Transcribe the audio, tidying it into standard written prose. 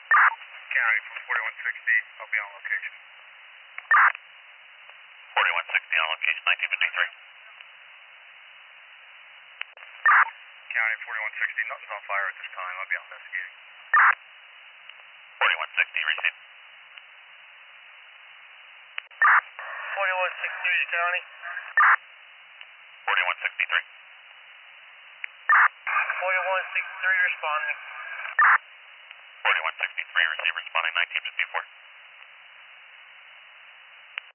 County for 4160, I'll be on location. 4160 on location, 1953. County 4160, nothing's on fire at this time, I'll be out investigating. 4160, received. 4163 County. 4163. 4163 responding. 4163, receive responding 1954.